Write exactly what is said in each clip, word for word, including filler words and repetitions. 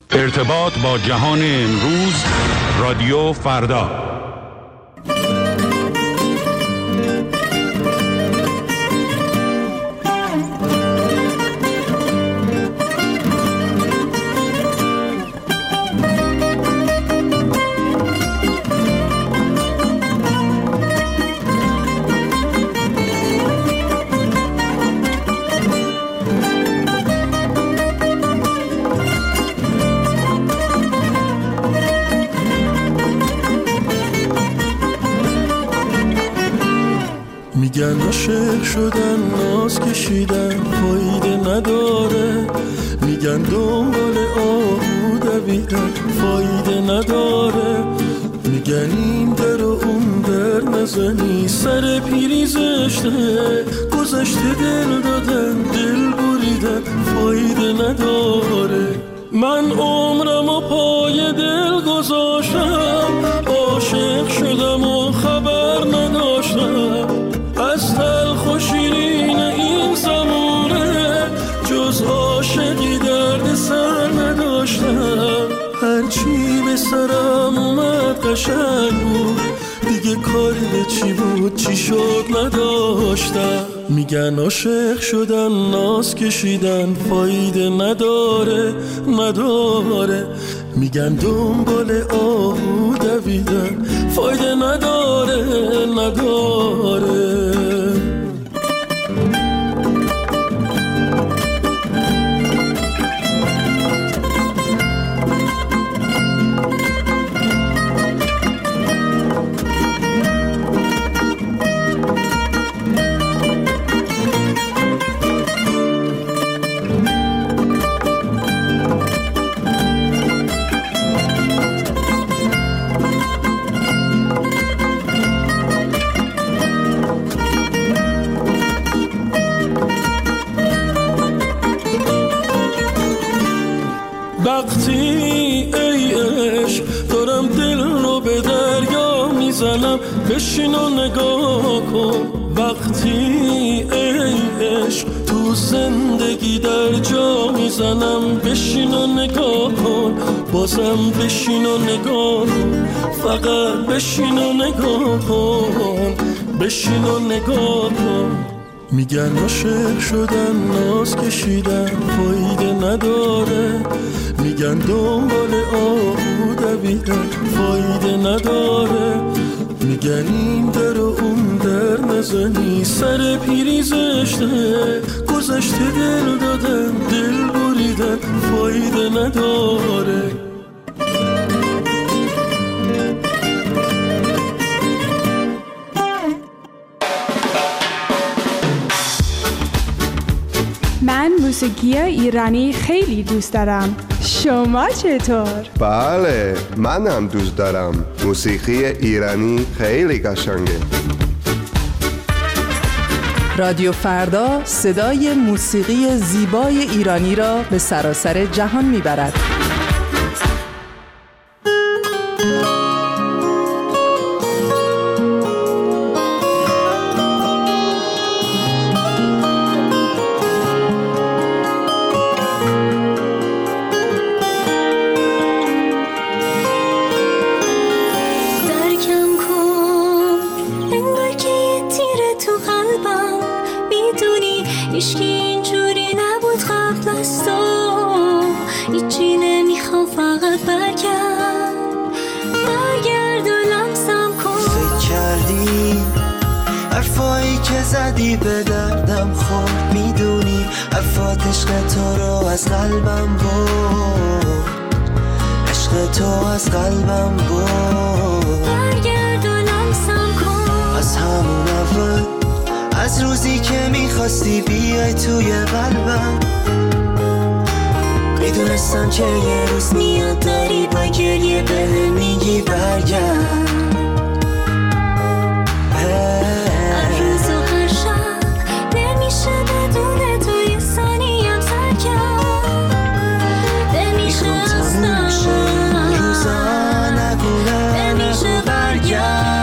ارتباط با جهان امروز، رادیو فردا. میگن عاشق شدن ناز کشیدن فایده نداره، میگن دنبال آهو دویدن فایده نداره، میگن این در و اون در نزنی سر پیری زشته، گذشته دل دادن دل بریدن فایده نداره. من عمرم و پای دل گذاشتم، عاشق شدم و خبر نداشتم از تلخ و شیرین این زمونه، جز عاشقی درد سر نداشتم. هرچی به سرم اومد قشنگ بود، دیگه کاری به چی بود چی شد نداشتم. میگن عاشق شدن ناز کشیدن فایده نداره نداره، میگن دنبال آهو دویدن فایده نداره نداره. وقتی ای عشق دارم دل رو به دریا میزنم، بشین و نگاه کن. وقتی ای عشق تو زندگی در جا میزنم، بشین و نگاه کن. بازم بشین و نگاه کن، فقط بشین و نگاه کن، بشین و نگاه کن. میگن عاشق شدن ناز کشیدن فایده نداره، میگن دنبال آهو دویدن فایده نداره، میگن این در و اون در نزنی سر پیری زشته، گذشته دل دادن دل بریدن فایده نداره. من موسیقی ایرانی خیلی دوست دارم. شما چطور؟ بله، منم دوست دارم. موسیقی ایرانی خیلی قشنگه. رادیو فردا صدای موسیقی زیبای ایرانی را به سراسر جهان میبرد. عشقی اینجوری نبود قبل از تو، هیچی نمیخوام فقط برگرد برگرد و لمسم کن. فکر کردی حرفایی که زدی به دردم خورد، میدونی حرفات عشق تو رو از قلبم برد، عشق تو از قلبم برد. برگرد و لمسم کن از همون اول، از روزی که میخواستی بیای توی قلبم، میدونستم که یه روز میاد داری با گریه به میگی برگرد. هر روز و هر شب نمیشه بدون تو یه ثانیم سر کرد، نمیشه اصلا روزا نگونه نمیشه برگرد.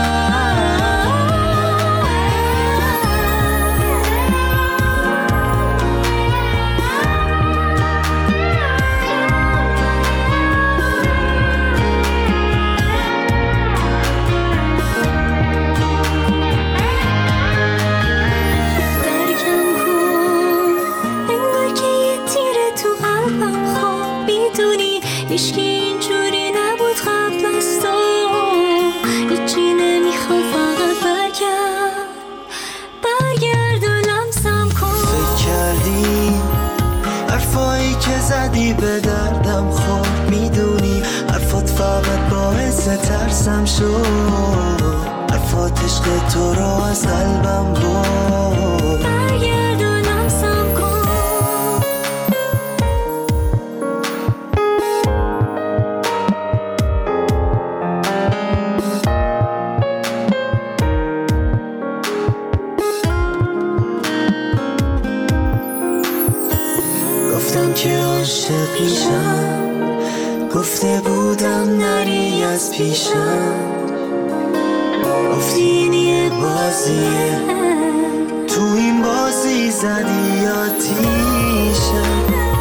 هیچکی اینجوری نبود قبل از تو، هیچی نمیخواد فقط برگرد برگرد و لمسم کن. فکر کردی حرفایی که زدی به دردم خورد، میدونی حرفات فقط باعث ترسم شد، حرفات عشق تو رو از قلبم برد. برگرد و لمسم کن. گفتم که عاشق میشم، گفته بودم نری از پیشم، گفتی این یه بازیه، تو این بازی زدی آتیشم.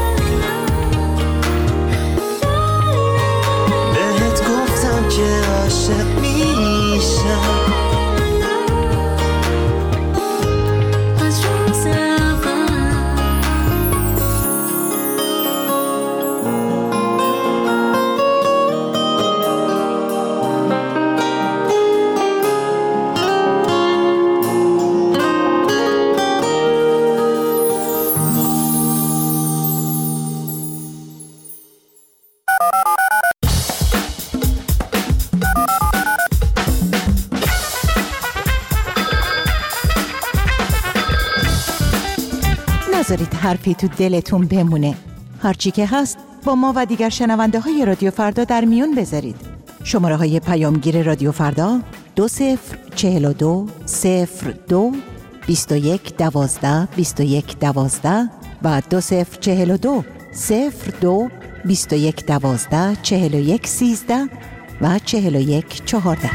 بهت گفتم که عاشق میشم، از روز اول نذارید حرفی تو دلتون بمونه. هرچی که هست با ما و دیگر شنونده های رادیو فردا در میون بذارید. شماره های پیامگیر رادیو فردا دو صفر چهل و دو صفر دو بیست و یک دوازده بیست و یک دوازده و دو صفر چهل و دو صفر دو بیست و یک دوازده چهل و یک سیزده و چهل و یک چهارده.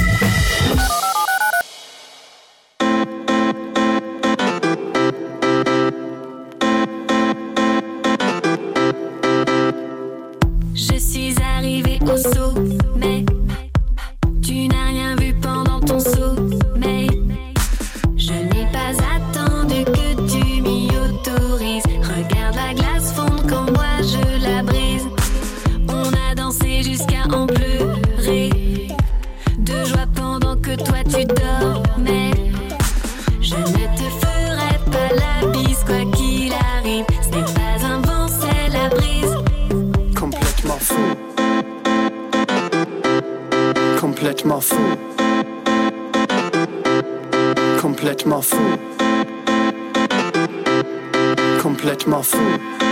Je suis arrivée au sommet. Tu n'as rien vu pendant ton sommeil. Je n'ai pas attendu que tu m'y autorises. Regarde la glace fondre quand moi je la brise. On a dansé jusqu'à en pleurer, de joie pendant que toi tu dormais. Je ne te ferai pas la bise quoi qu'il arrive. Ce n'est pas un vent, c'est la brise. complètement fou, complètement fou, complètement fou, complètement fou.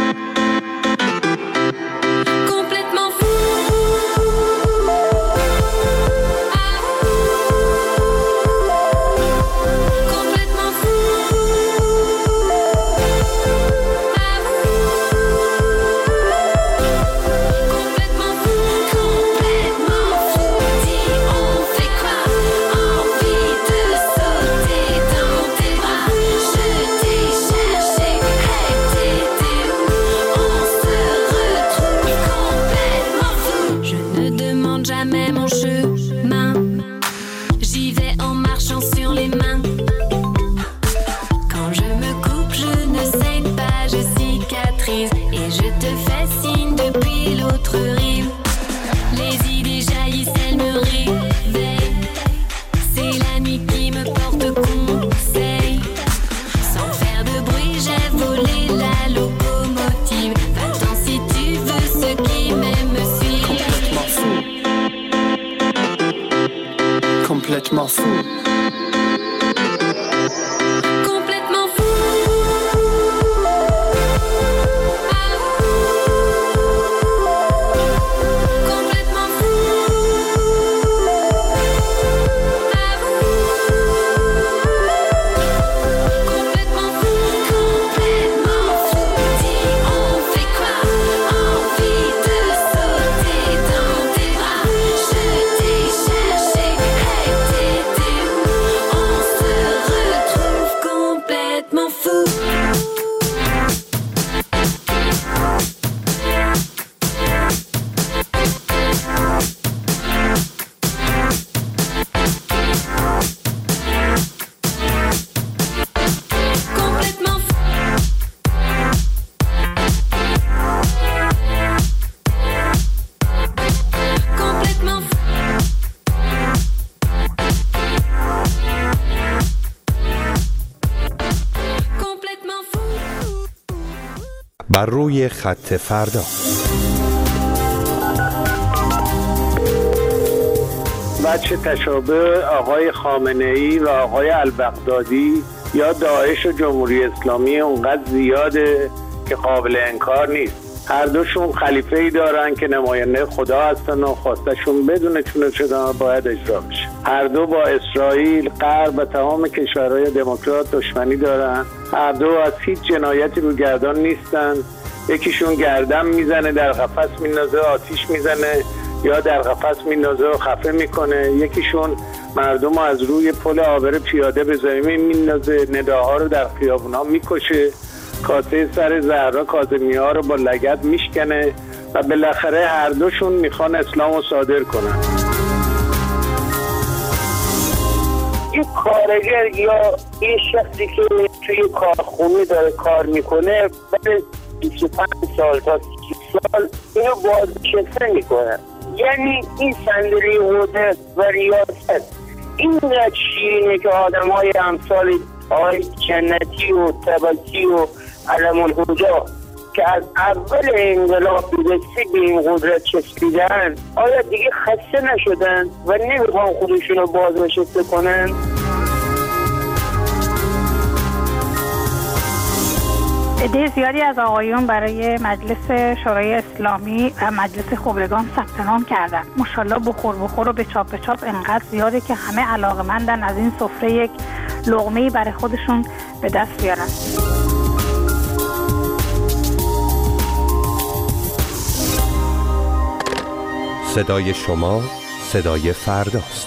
Complètement fou. Complètement fou. Complètement fou. Complètement fou. Dis on fait quoi? Envie de sauter dans tes bras. Je t'ai cherché, hey t'étais où? On se retrouve complètement fou. Je ne demande jamais mon chemin. J'y vais en marchant sur les mains. Quand je me coupe, je ne saigne pas, je cicatrise. Et je te fais signe depuis l'autre rive. Les idées jaillissent, elles me réveillent. C'est la nuit qui me porte conseil. Sans faire de bruit, j'ai volé la locomotive. Va-t'en si tu veux, ceux qui m'aiment me suivent. Complètement fou, complètement fou. Complètement fou. Complètement fou. Complètement fou. Complètement fou. Dis on fait quoi? Envie de sauter dans tes bras. Je t'ai cherché, hey t'étais où? بر روی خط فردا. وجه تشابه آقای خامنه‌ای و آقای البغدادی یا داعش و جمهوری اسلامی اونقدر زیاده که قابل انکار نیست. هر دوشون خلیفه‌ای دارن که نماینده خدا هستن و خواستشون بدون چون و چرا باید اجرا بشه. هر دو با اسرائیل، غرب و تمام کشورهای دموکرات دشمنی دارن. هر دو از هیچ جنایتی رو گردان نیستن. یکیشون گردن میزنه، در قفس میندازه، آتیش میزنه یا در قفس میندازه و خفه میکنه. یکیشون مردم از روی پل عابر پیاده به زمین میندازه، نداها رو در خیابونا میکشه، کاسه سر زهرا کاظمی ها رو با لگد میشکنه و بالاخره هر دوشون میخوان اسلام رو صادر کنن. این کارگر یا این شخصی که توی کارخونه داره کار میکنه بعد بیست و پنج سال تا سی سال اینو بازنشسته میکنه. یعنی این صندلی قدرت و ریاست اینقدر شیرینه که آدم های امثال آقای جنتی و طباطی و علم الهدا که از اول انقلاب برسی به این قدرت چسبیدن آیا دیگه خسته نشدن و نمیخوان خودشون رو بازنشسته کنن؟ عده زیادی از آقایون برای مجلس شورای اسلامی و مجلس خبرگان ثبت نام کردن. ماشاءالله بخور بخور و به چاپ به چاپ انقدر زیاده که همه علاقه‌مندن از این سفره یک لقمه‌ای برای خودشون به دست بیارن. صدای شما صدای فرداست.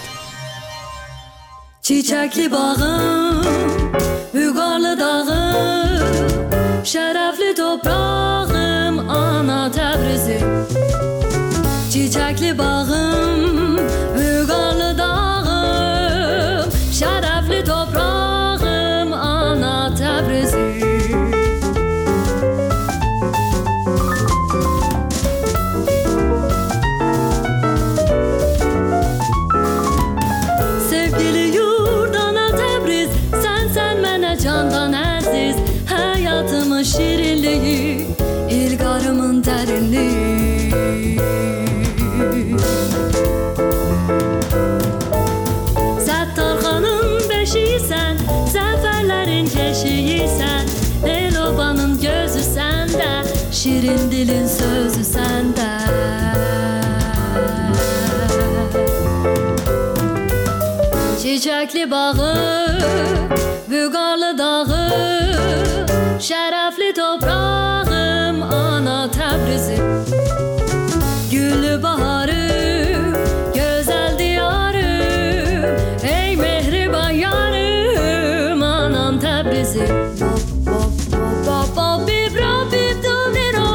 Çiçekli bağım, Bügarlı dağım, şerefli toprağım, ana Təbrizim. Çiçekli bağım, Bügarlı dağım, şerefli toprağım, ana Təbrizim. Candan aziz hayatımın şirinliği, ilgarımın derinliği. Zəttarxanın beşiysən, zəfərlərin keşiysən, Elobanın gözü səndə, şirin dilin sözü səndə. Çiçekli bağı, Bügarlı dağı, şerefli toprağım, ana Təbrizim. Güllü baharım, güzel diyarım, ey mehriban yarım, anam Təbrizim. Bop bop bop bop bip rop bip dum diro,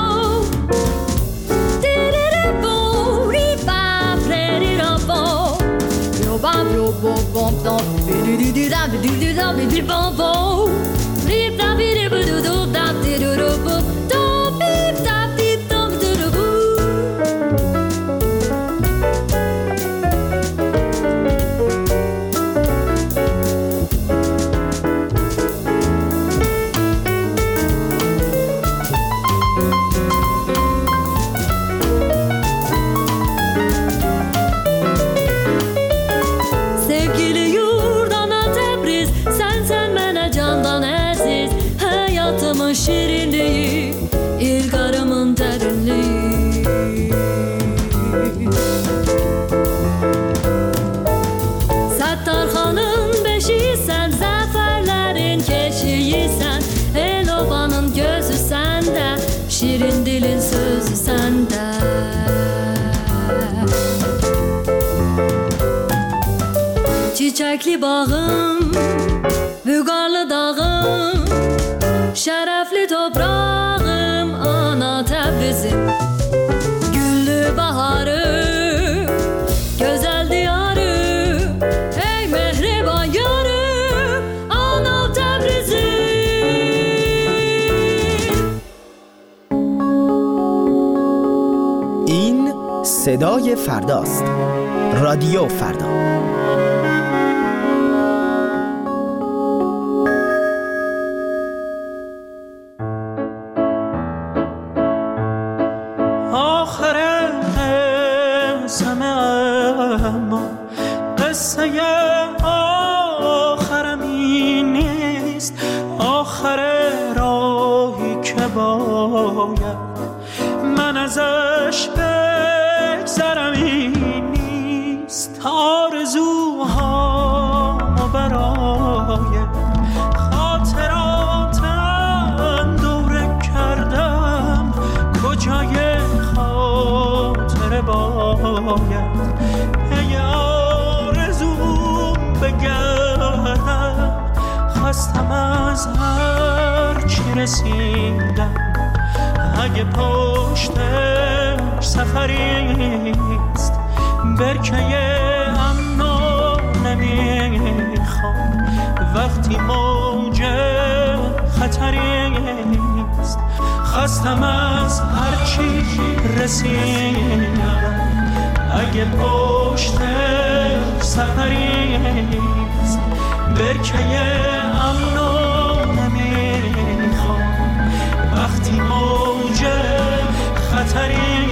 diriri bo ripa preri robo, roba robo bom dom, di di di da di di da di di bom bom, rip da bi di bu du du da di du du bu, do bip da bip dum du du bu. Sevgili yurt ana Təbriz, sen sen mənə candan əziz, hayatımın şirinliği, ilgarımın dərinliği. Səttarxanın beşiysən, zəfərlərin keşiysən, Elobanın gözü səndə, şirin dilin sözü səndə. Çiçekli bağım, Bügarlı dağım, şerefli toprağım, ana Təbrizim. Güllü baharım, güzel diyarım, ey mehriban yarım, ana Təbrizim. این صدای فرداست. رادیو فردا. آخر قسم اما قصه آخرم این نیست، آخر راهی که باید من ازش بگذرم این نیست. آرزوهامو برای خاطراتم دوره کردم، کجای خاطره باید ای آرزوم بگردم. خستم از هر چی رسیدم، اگه پشتش سفریست برکه امنو نمیخوام وقتی موج خطریست. خستم از هر چی رسیدم، اگه پشتش سفریست برکه امنو نمیخوام وقتی موج خطریست.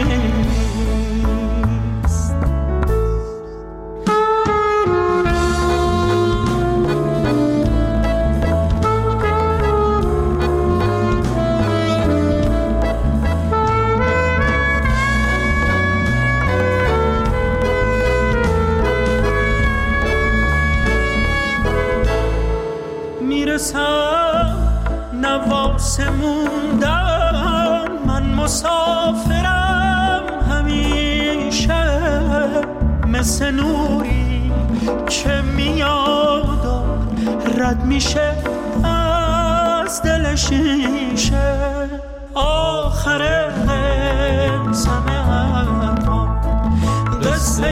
نواس موندن من مسافرم همیشه، مثل نوری که میاد و رد میشه از دل شیشه. آخر قسم اما قصه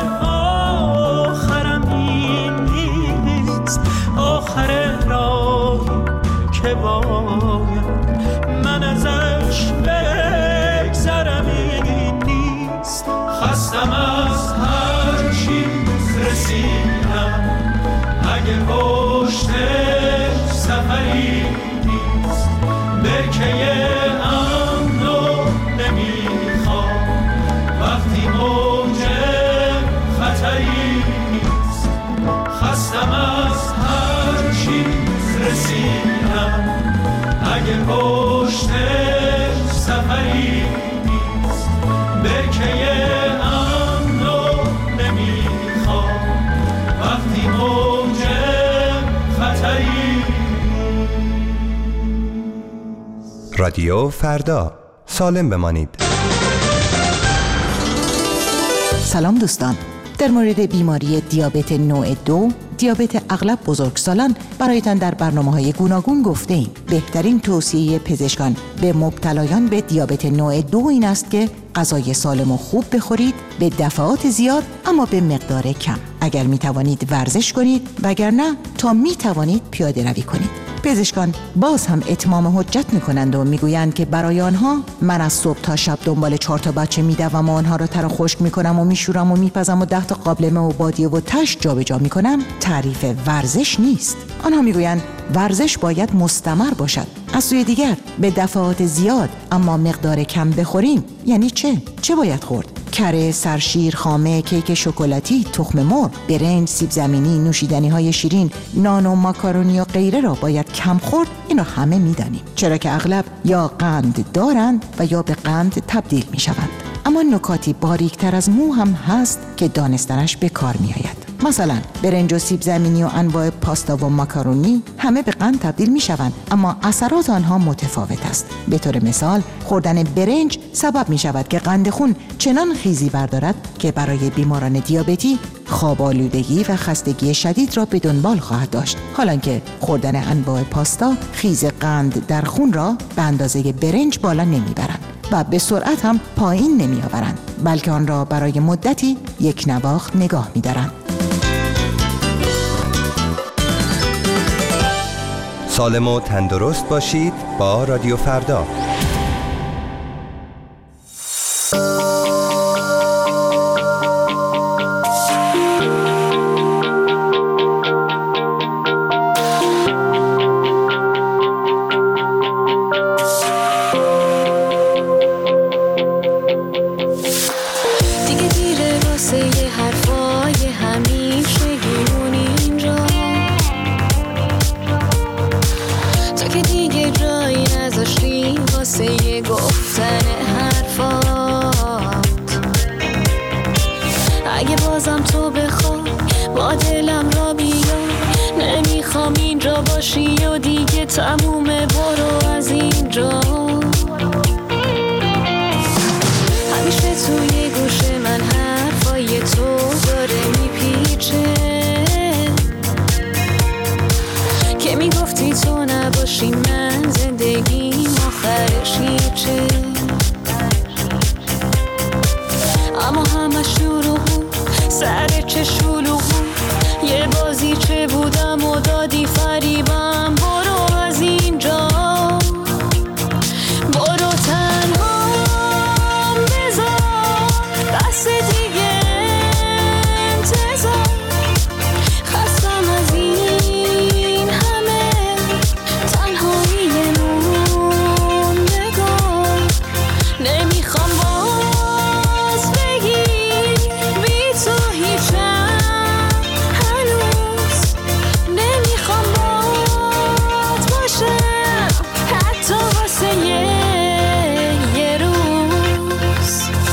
آخرم این نیست، آخر راهی که باید من ازش بگذرم این نیست. خستم از هر چی رسیدم، اگه پشتش سفری نیست برکه امنو نمیخوام وقتی موج خطری نیست. خستم از هر چی رسیدم، اگه پشتش سفری نیست برکه امنو نمیخوام وقتی موج خطری. رادیو فردا، سالم بمانید. سلام دوستان، در مورد بیماری دیابت نوع دو، دیابت اغلب بزرگسالان برایتان در برنامه‌های گوناگون گفته ایم. بهترین توصیه پزشکان به مبتلایان به دیابت نوع دو این است که غذای سالم و خوب بخورید، به دفعات زیاد اما به مقدار کم. اگر می توانید ورزش کنید، وگرنه تا می توانید پیاده روی کنید. پزشکان باز هم اتمام حجت میکنند و میگویند که برای آنها من از صبح تا شب دنبال چهار تا بچه میدوم و آنها را تر و خشک میکنم و میشورم و میپزم و ده تا قابلمه و بادیه و تش جابجا میکنم تعریف ورزش نیست. آنها میگویند ورزش باید مستمر باشد. از سوی دیگر به دفعات زیاد اما مقدار کم بخوریم یعنی چه؟ چه باید خورد؟ کره، سرشیر، خامه، کیک شکلاتی، تخم مرغ، برنج، سیب زمینی، نوشیدنی های شیرین، نان و ماکارونی و غیره را باید کم خورد. اینو همه میدانیم، چرا که اغلب یا قند دارند و یا به قند تبدیل می شوند. اما نکاتی باریکتر از مو هم هست که دانستنش به کار می آید. مثلا برنج و سیب زمینی و انواع پاستا و ماکارونی همه به قند تبدیل می شوند، اما اثرات آنها متفاوت است. به طور مثال خوردن برنج سبب می شود که قند خون چنان خیزی بردارد که برای بیماران دیابتی خواب آلودگی و خستگی شدید را به دنبال خواهد داشت، حالانکه خوردن انواع پاستا خیز قند در خون را به اندازه برنج بالا نمیبرند و به سرعت هم پایین نمی آورند، بلکه آن را برای مدتی یک نواخت نگاه می دارند. سالم و تندرست باشید با رادیو فردا. تمومه برو از اینجا. همیشه توی گوش من حرفای تو داره میپیچه که میگفتی تو نباشی من زندگیم آخرش هیچه. اما همه شروع سر چه شلوغ یه بازی چه بودم و دادی فریبم. برو از اینجا برو تنها بذار بس دیگه انتظار. خستم از این همه تنهایی موندگار. نمیخوام باز بگی بی تو هیچم هنوز. نمیخوام باد باشم حتی واسه یه یه روز.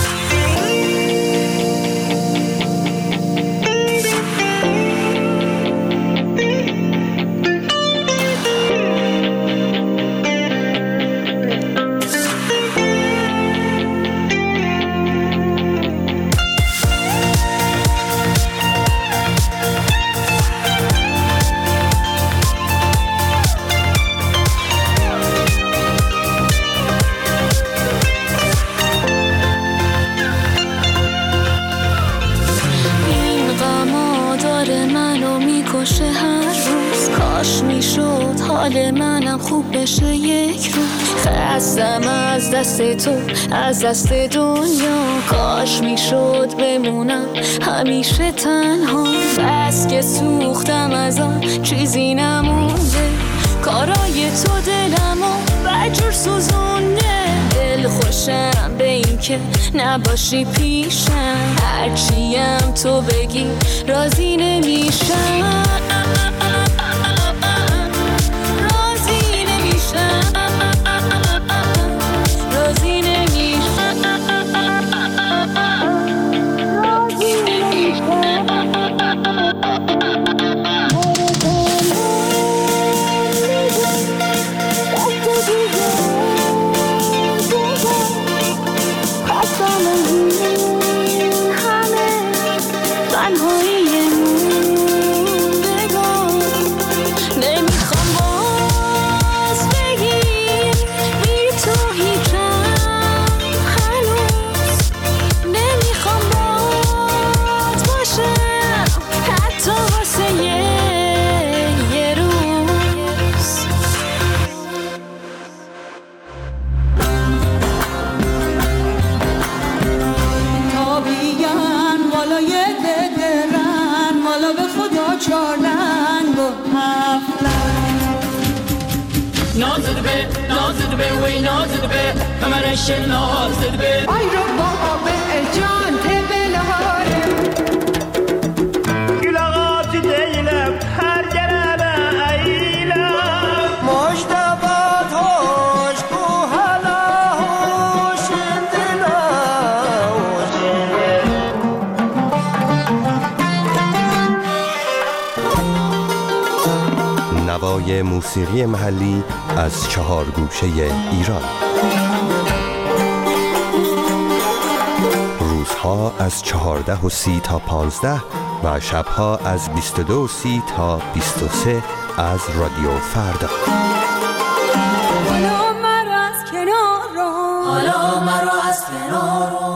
این غما داره منو میکشه هر روز. کاش میشد حال منم خوب بشه یک روز. خستم از دست تو از دست دنیا. کاش میشد بمونم همیشه تنها. بس که سوختم از آن چیزی نمونده. کارای تو دلمو بجور سوزونده. دل خوشم به این که نباشی پیشم. هرچیم تو بگی راضی نمیشم. راضی نمیشم. راضی نمیشم. راضی نمیشم. تنهایی موندگار. نمیخوام باز بگی بی تو هیچم هنوز. نمیخوام باد باشم حتی واسه یه یه روز. تابیگن والای ددرن والا به خدا چارلنگ و هفتلنگ. نازد به نازد به وی نازد به همرش نازد به آی رو بابا به جان تبلاره گلاغات دیلم هر گربه ایلم مجتبات هوش بو هلا هوش دلا نوای موسیقی محلی از چهار گوشه ایران. روزها از چهارده و سی تا پانزده و شبها از بیست و دو و سی تا بیست و سه از رادیو فردا. حالا مرا از کنار رو حالا مرا از کنار رو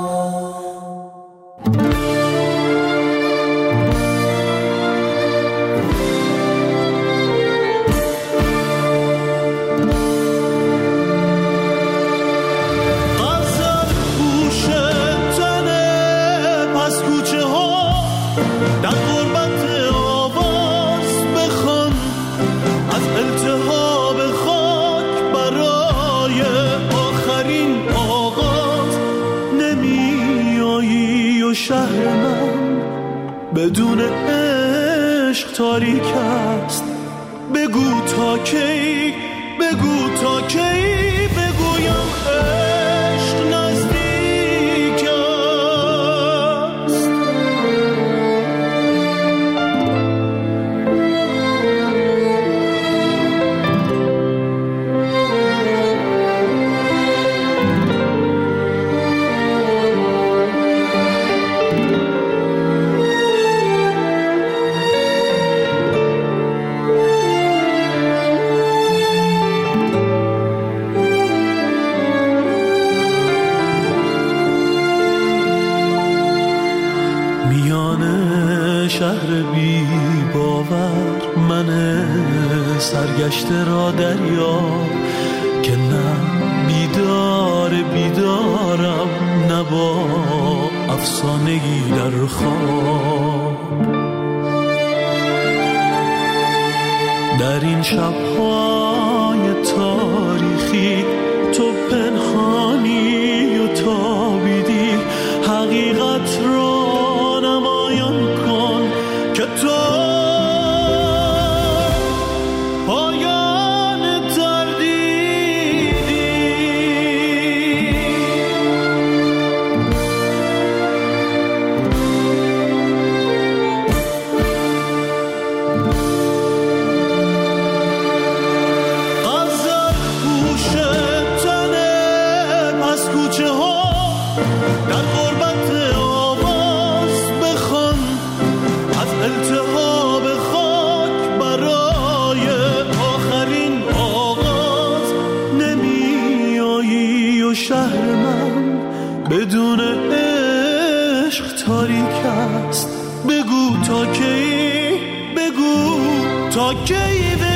شهر من بدون عشق تاریک است. بگو تا کی بگو تا کی بگویم عشق نزدیک است. سرگشته را دریاب که نه بیدار بیدارم نه با افسانگی در خواب. در این شب‌های تاریخی تو پنهانی و تابیدی، حقیقت را نمایان کن که تو پایان تردیدی. غزل پوش تنه پس کوچه ها در غربت آواز بخوان، از التهاب خاک برای آخرین آغاز نمی آیی و شهر من بدون عشق تاریک است. بگو تا کی، بگو تا کی